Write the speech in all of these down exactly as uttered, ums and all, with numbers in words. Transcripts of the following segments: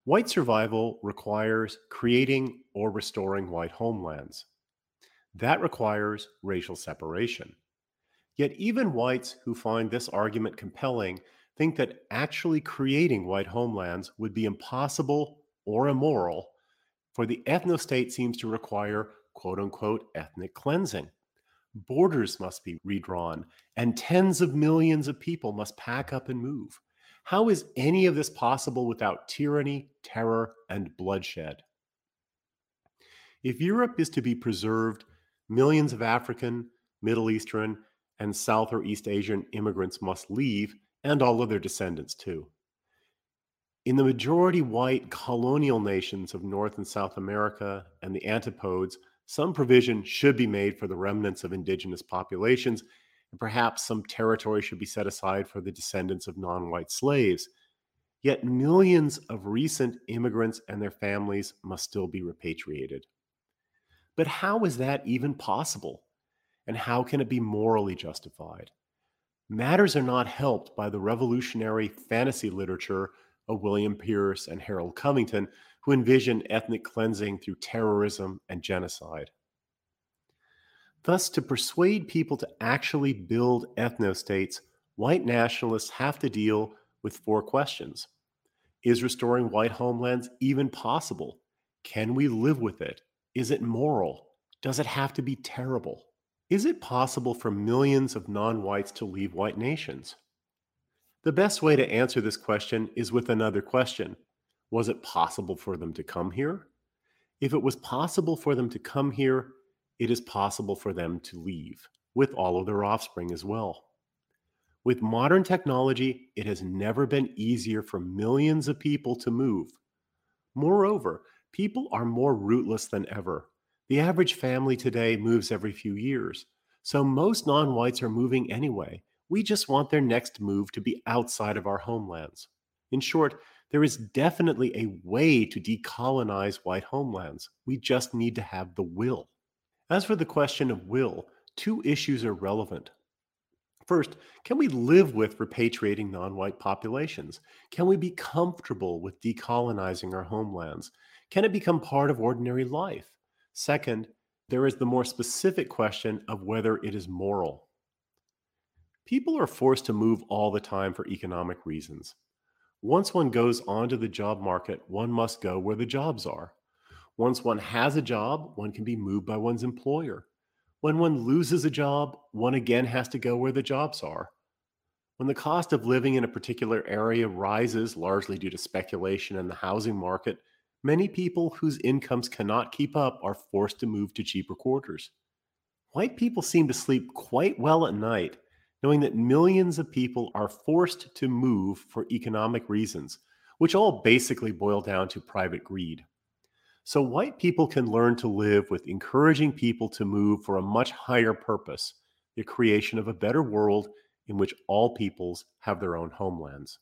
White survival requires creating or restoring white homelands. That requires racial separation. Yet, even whites who find this argument compelling think that actually creating white homelands would be impossible or immoral, for the ethnostate seems to require quote unquote ethnic cleansing. Borders must be redrawn, and tens of millions of people must pack up and move. How is any of this possible without tyranny, terror, and bloodshed? If Europe is to be preserved, millions of African, Middle Eastern, and South or East Asian immigrants must leave, and all of their descendants too. In the majority white colonial nations of North and South America and the antipodes, some provision should be made for the remnants of indigenous populations, and perhaps some territory should be set aside for the descendants of non white slaves. Yet millions of recent immigrants and their families must still be repatriated. But how is that even possible? And how can it be morally justified? Matters are not helped by the revolutionary fantasy literature of William Pierce and Harold Covington, who envision ethnic cleansing through terrorism and genocide. Thus, to persuade people to actually build ethnostates, white nationalists have to deal with four questions. Is restoring white homelands even possible? Can we live with it? Is it moral? Does it have to be terrible? Is it possible for millions of non-whites to leave white nations? The best way to answer this question is with another question. Was it possible for them to come here? If it was possible for them to come here, it is possible for them to leave, with all of their offspring as well. With modern technology, it has never been easier for millions of people to move. Moreover, people are more rootless than ever. The average family today moves every few years, so most non-whites are moving anyway. We just want their next move to be outside of our homelands. In short, there is definitely a way to decolonize white homelands. We just need to have the will. As for the question of will, two issues are relevant. First, can we live with repatriating non-white populations? Can we be comfortable with decolonizing our homelands? Can it become part of ordinary life? Second, there is the more specific question of whether it is moral. People are forced to move all the time for economic reasons. Once one goes onto the job market, one must go where the jobs are. Once one has a job, one can be moved by one's employer. When one loses a job, one again has to go where the jobs are. When the cost of living in a particular area rises, largely due to speculation in the housing market, many people whose incomes cannot keep up are forced to move to cheaper quarters. White people seem to sleep quite well at night, knowing that millions of people are forced to move for economic reasons, which all basically boil down to private greed. So white people can learn to live with encouraging people to move for a much higher purpose, the creation of a better world in which all peoples have their own homelands.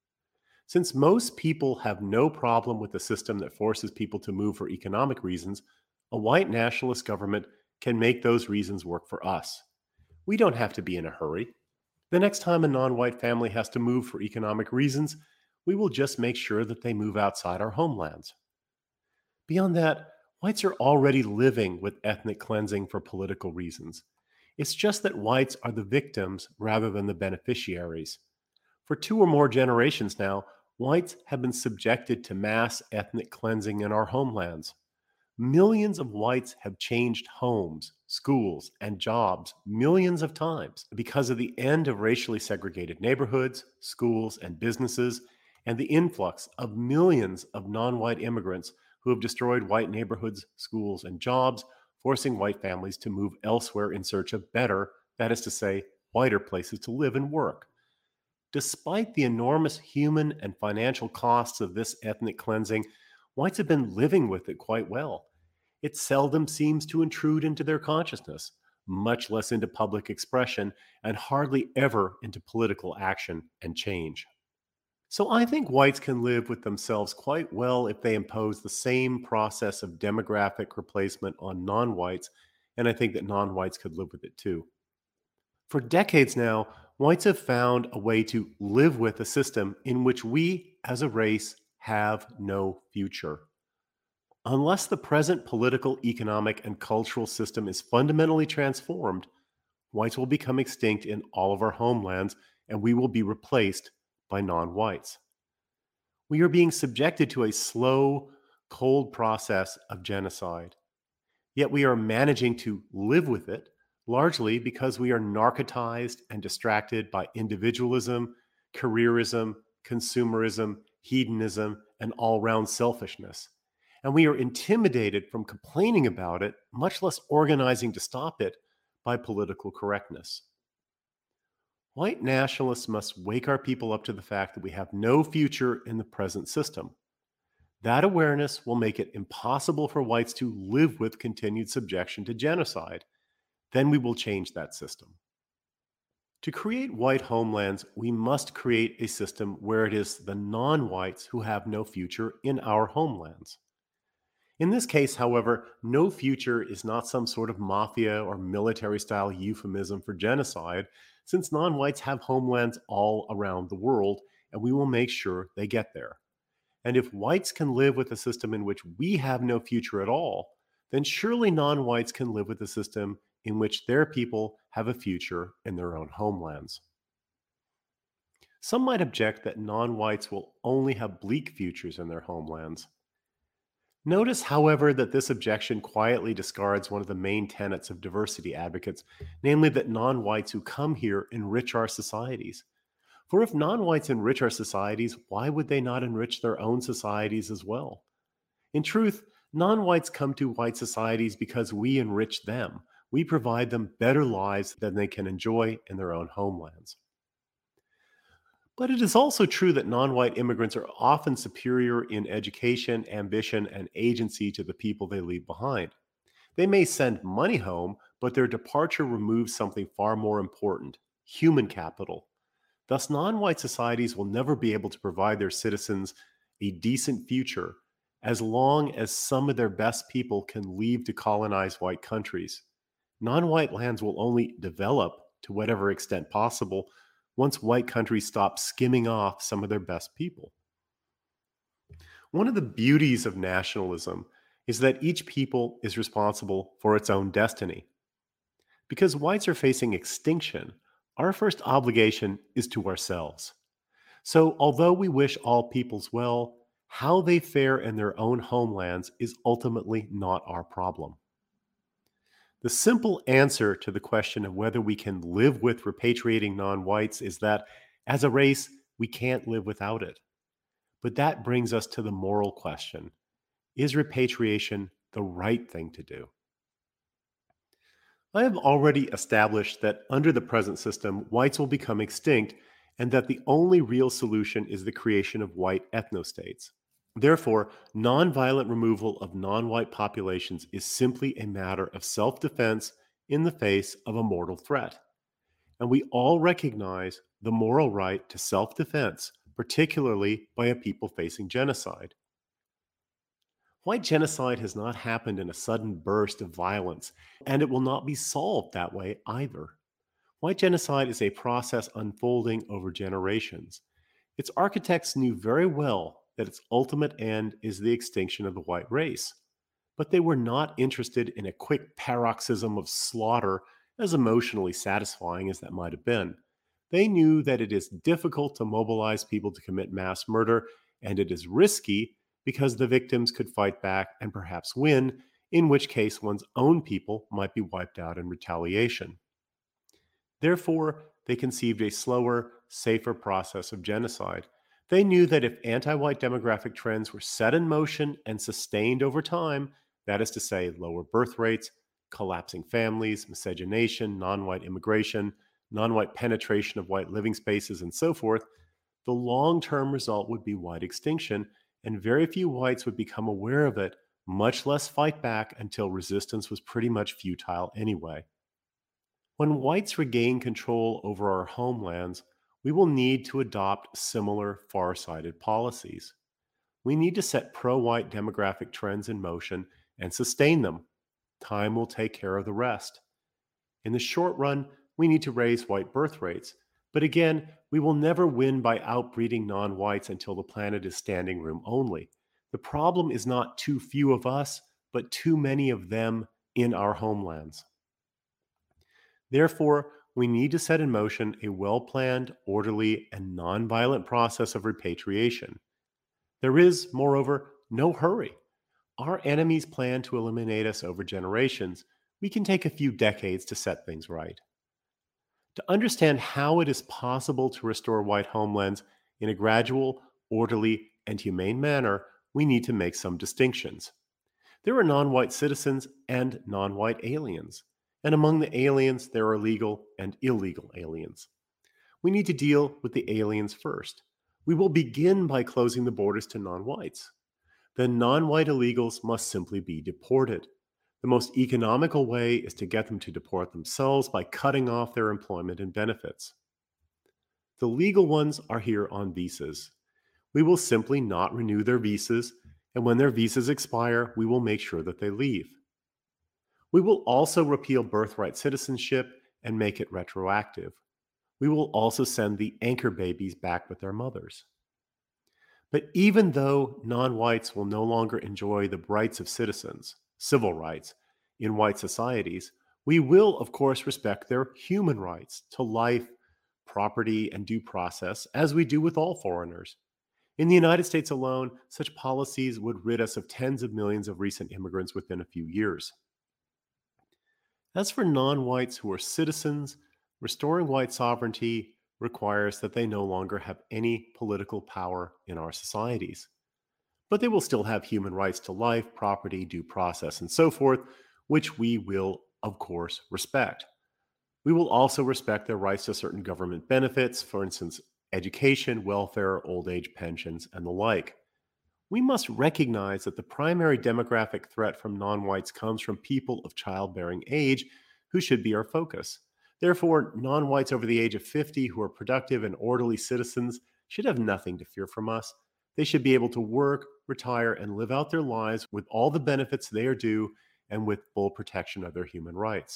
Since most people have no problem with a system that forces people to move for economic reasons, a white nationalist government can make those reasons work for us. We don't have to be in a hurry. The next time a non-white family has to move for economic reasons, we will just make sure that they move outside our homelands. Beyond that, whites are already living with ethnic cleansing for political reasons. It's just that whites are the victims rather than the beneficiaries. For two or more generations now, whites have been subjected to mass ethnic cleansing in our homelands. Millions of whites have changed homes, schools, and jobs millions of times because of the end of racially segregated neighborhoods, schools, and businesses, and the influx of millions of non-white immigrants who have destroyed white neighborhoods, schools, and jobs, forcing white families to move elsewhere in search of better, that is to say, whiter places to live and work. Despite the enormous human and financial costs of this ethnic cleansing, whites have been living with it quite well. It seldom seems to intrude into their consciousness, much less into public expression, and hardly ever into political action and change. So I think whites can live with themselves quite well if they impose the same process of demographic replacement on non-whites, and I think that non-whites could live with it too. For decades now, whites have found a way to live with a system in which we, as a race, have no future. Unless the present political, economic, and cultural system is fundamentally transformed, whites will become extinct in all of our homelands and we will be replaced by non whites. We are being subjected to a slow, cold process of genocide. Yet we are managing to live with it, largely because we are narcotized and distracted by individualism, careerism, consumerism, hedonism, and all round selfishness. And we are intimidated from complaining about it, much less organizing to stop it, by political correctness. White nationalists must wake our people up to the fact that we have no future in the present system. That awareness will make it impossible for whites to live with continued subjection to genocide. Then we will change that system. To create white homelands, we must create a system where it is the non-whites who have no future in our homelands. In this case, however, no future is not some sort of mafia or military-style euphemism for genocide, since non-whites have homelands all around the world, and we will make sure they get there. And if whites can live with a system in which we have no future at all, then surely non-whites can live with a system in which their people have a future in their own homelands. Some might object that non-whites will only have bleak futures in their homelands. Notice, however, that this objection quietly discards one of the main tenets of diversity advocates, namely that non-whites who come here enrich our societies. For if non-whites enrich our societies, why would they not enrich their own societies as well? In truth, non-whites come to white societies because we enrich them. We provide them better lives than they can enjoy in their own homelands. But it is also true that non-white immigrants are often superior in education, ambition, and agency to the people they leave behind. They may send money home, but their departure removes something far more important: human capital. Thus, non-white societies will never be able to provide their citizens a decent future as long as some of their best people can leave to colonize white countries. Non-white lands will only develop, to whatever extent possible, once white countries stop skimming off some of their best people. One of the beauties of nationalism is that each people is responsible for its own destiny. Because whites are facing extinction, our first obligation is to ourselves. So, although we wish all peoples well, how they fare in their own homelands is ultimately not our problem. The simple answer to the question of whether we can live with repatriating non-whites is that, as a race, we can't live without it. But that brings us to the moral question: is repatriation the right thing to do? I have already established that under the present system, whites will become extinct, and that the only real solution is the creation of white ethnostates. Therefore, nonviolent removal of non-white populations is simply a matter of self-defense in the face of a mortal threat. And we all recognize the moral right to self-defense, particularly by a people facing genocide. White genocide has not happened in a sudden burst of violence, and it will not be solved that way either. White genocide is a process unfolding over generations. Its architects knew very well that its ultimate end is the extinction of the white race. But they were not interested in a quick paroxysm of slaughter, as emotionally satisfying as that might have been. They knew that it is difficult to mobilize people to commit mass murder, and it is risky because the victims could fight back and perhaps win, in which case one's own people might be wiped out in retaliation. Therefore, they conceived a slower, safer process of genocide. They knew that if anti-white demographic trends were set in motion and sustained over time, that is to say, lower birth rates, collapsing families, miscegenation, non-white immigration, non-white penetration of white living spaces, and so forth, the long-term result would be white extinction, and very few whites would become aware of it, much less fight back until resistance was pretty much futile anyway. When whites regain control over our homelands, we will need to adopt similar far-sighted policies. We need to set pro-white demographic trends in motion and sustain them. Time will take care of the rest. In the short run, we need to raise white birth rates, But again, we will never win by outbreeding non whites until the planet is standing room only. The problem is not too few of us, but too many of them in our homelands. Therefore, we need to set in motion a well planned, orderly, and nonviolent process of repatriation. There is, moreover, no hurry. Our enemies plan to eliminate us over generations. We can take a few decades to set things right. To understand how it is possible to restore white homelands in a gradual, orderly, and humane manner, we need to make some distinctions. There are non white citizens and non white aliens. And among the aliens, there are legal and illegal aliens. We need to deal with the aliens first. We will begin by closing the borders to non whites. Then non white illegals must simply be deported. The most economical way is to get them to deport themselves by cutting off their employment and benefits. The legal ones are here on visas. We will simply not renew their visas, and when their visas expire, we will make sure that they leave. We will also repeal birthright citizenship and make it retroactive. We will also send the anchor babies back with their mothers. But even though non-whites will no longer enjoy the rights of citizens, civil rights, in white societies, we will, of course, respect their human rights to life, property, and due process, as we do with all foreigners. In the United States alone, such policies would rid us of tens of millions of recent immigrants within a few years. As for non-whites who are citizens, restoring white sovereignty requires that they no longer have any political power in our societies. But they will still have human rights to life, property, due process, and so forth, which we will, of course, respect. We will also respect their rights to certain government benefits, for instance, education, welfare, old age pensions, and the like. We must recognize that the primary demographic threat from non-whites comes from people of childbearing age who should be our focus. Therefore, non-whites over the age of fifty who are productive and orderly citizens should have nothing to fear from us. They should be able to work, retire, and live out their lives with all the benefits they are due and with full protection of their human rights.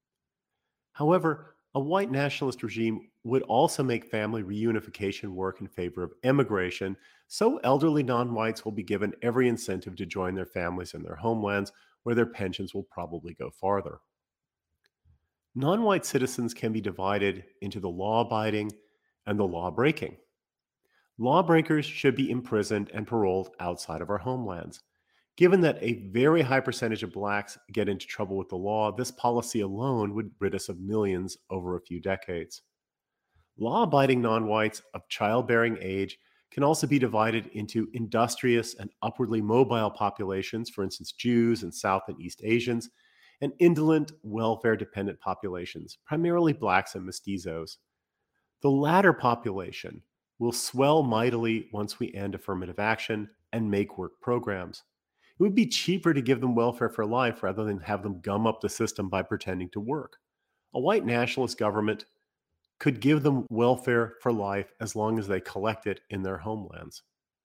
However, a white nationalist regime would also make family reunification work in favor of emigration, so elderly non-whites will be given every incentive to join their families in their homelands, where their pensions will probably go farther. Non-white citizens can be divided into the law-abiding and the law-breaking. Lawbreakers should be imprisoned and paroled outside of our homelands. Given that a very high percentage of blacks get into trouble with the law, this policy alone would rid us of millions over a few decades. Law-abiding non-whites of childbearing age can also be divided into industrious and upwardly mobile populations, for instance, Jews and South and East Asians, and indolent, welfare-dependent populations, primarily blacks and mestizos. The latter population will swell mightily once we end affirmative action and make work programs. It would be cheaper to give them welfare for life rather than have them gum up the system by pretending to work. A white nationalist government could give them welfare for life as long as they collect it in their homelands.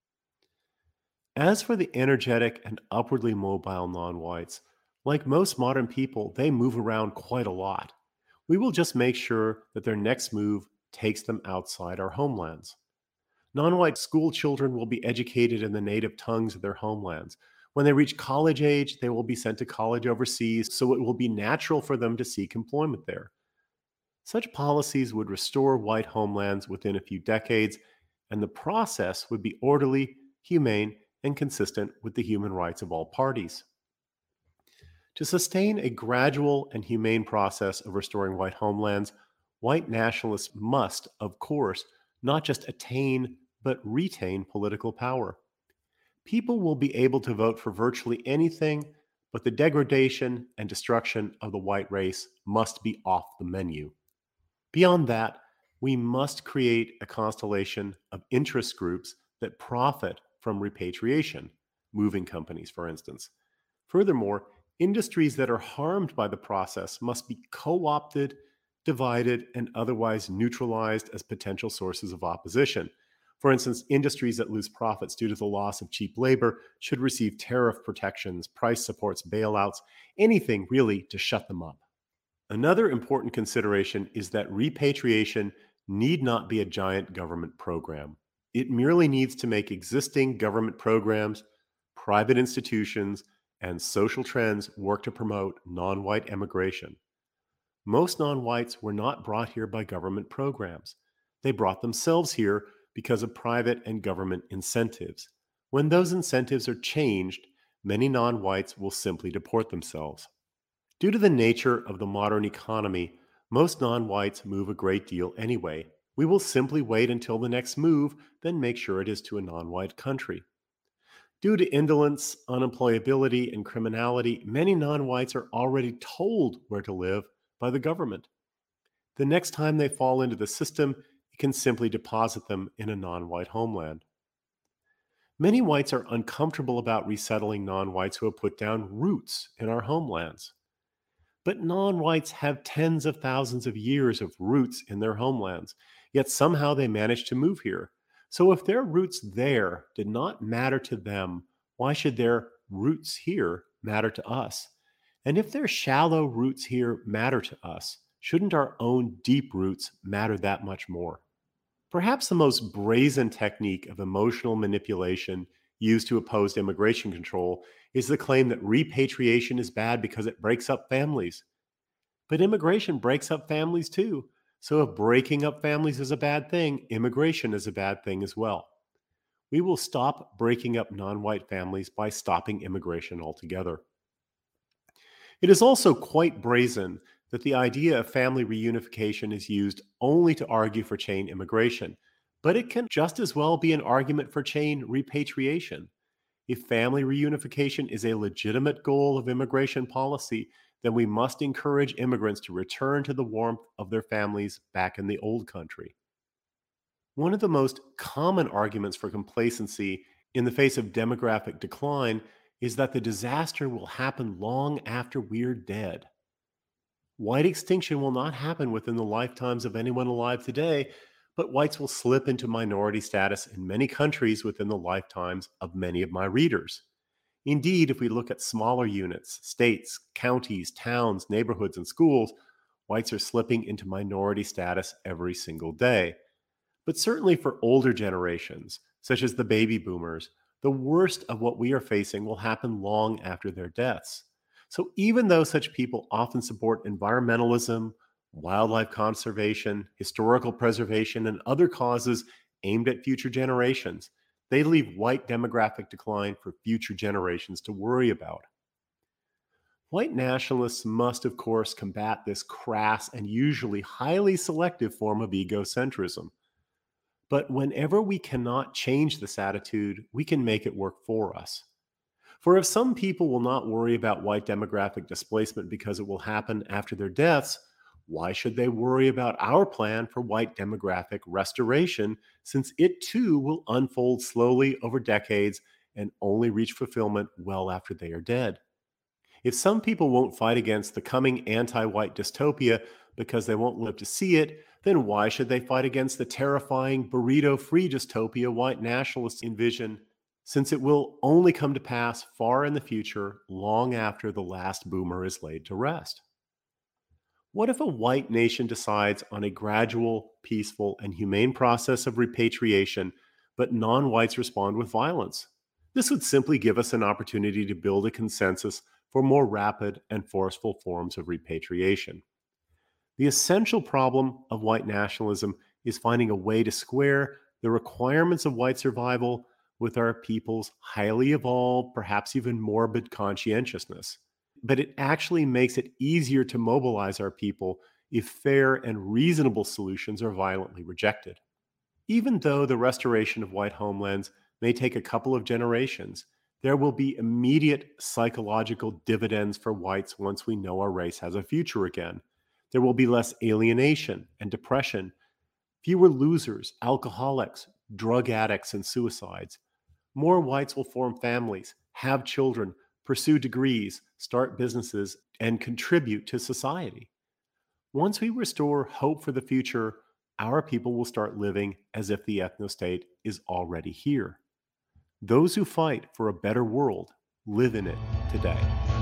As for the energetic and upwardly mobile non-whites, like most modern people, they move around quite a lot. We will just make sure that their next move takes them outside our homelands. Non-white school children will be educated in the native tongues of their homelands. When they reach college age, they will be sent to college overseas, so it will be natural for them to seek employment there. Such policies would restore white homelands within a few decades, and the process would be orderly, humane, and consistent with the human rights of all parties. To sustain a gradual and humane process of restoring white homelands, white nationalists must, of course, not just attain, but retain political power. People will be able to vote for virtually anything, but the degradation and destruction of the white race must be off the menu. Beyond that, we must create a constellation of interest groups that profit from repatriation, moving companies, for instance. Furthermore, industries that are harmed by the process must be co-opted, divided, and otherwise neutralized as potential sources of opposition. For instance, industries that lose profits due to the loss of cheap labor should receive tariff protections, price supports, bailouts, anything really to shut them up. Another important consideration is that repatriation need not be a giant government program. It merely needs to make existing government programs, private institutions, and social trends work to promote non white immigration. Most non whites were not brought here by government programs. They brought themselves here because of private and government incentives. When those incentives are changed, many non whites will simply deport themselves. Due to the nature of the modern economy, most non whites move a great deal anyway. We will simply wait until the next move, then make sure it is to a non white country. Due to indolence, unemployability, and criminality, many non whites are already told where to live by the government. The next time they fall into the system, it can simply deposit them in a non white homeland. Many whites are uncomfortable about resettling non whites who have put down roots in our homelands. But non whites have tens of thousands of years of roots in their homelands, yet somehow they managed to move here. So if their roots there did not matter to them, why should their roots here matter to us? And if their shallow roots here matter to us, shouldn't our own deep roots matter that much more? Perhaps the most brazen technique of emotional manipulation used to oppose immigration control is the claim that repatriation is bad because it breaks up families. But immigration breaks up families too. So if breaking up families is a bad thing, immigration is a bad thing as well. We will stop breaking up non-white families by stopping immigration altogether. It is also quite brazen that the idea of family reunification is used only to argue for chain immigration, but it can just as well be an argument for chain repatriation. If family reunification is a legitimate goal of immigration policy, then we must encourage immigrants to return to the warmth of their families back in the old country. One of the most common arguments for complacency in the face of demographic decline is that the disaster will happen long after we're dead. White extinction will not happen within the lifetimes of anyone alive today, but whites will slip into minority status in many countries within the lifetimes of many of my readers. Indeed, if we look at smaller units, states, counties, towns, neighborhoods, and schools, whites are slipping into minority status every single day. But certainly for older generations, such as the baby boomers, the worst of what we are facing will happen long after their deaths. So even though such people often support environmentalism, wildlife conservation, historical preservation, and other causes aimed at future generations, they leave white demographic decline for future generations to worry about. White nationalists must, of course, combat this crass and usually highly selective form of egocentrism. But whenever we cannot change this attitude, we can make it work for us. For if some people will not worry about white demographic displacement because it will happen after their deaths, why should they worry about our plan for white demographic restoration, since it too will unfold slowly over decades and only reach fulfillment well after they are dead? If some people won't fight against the coming anti-white dystopia because they won't live to see it, then why should they fight against the terrifying burrito-free dystopia white nationalists envision, since it will only come to pass far in the future, long after the last boomer is laid to rest? What if a white nation decides on a gradual, peaceful, and humane process of repatriation, but non-whites respond with violence? This would simply give us an opportunity to build a consensus for more rapid and forceful forms of repatriation. The essential problem of white nationalism is finding a way to square the requirements of white survival with our people's highly evolved, perhaps even morbid conscientiousness. But it actually makes it easier to mobilize our people if fair and reasonable solutions are violently rejected. Even though the restoration of white homelands may take a couple of generations, there will be immediate psychological dividends for whites once we know our race has a future again. There will be less alienation and depression, fewer losers, alcoholics, drug addicts, and suicides. More whites will form families, have children, pursue degrees, start businesses, and contribute to society. Once we restore hope for the future, our people will start living as if the ethno-state is already here. Those who fight for a better world live in it today.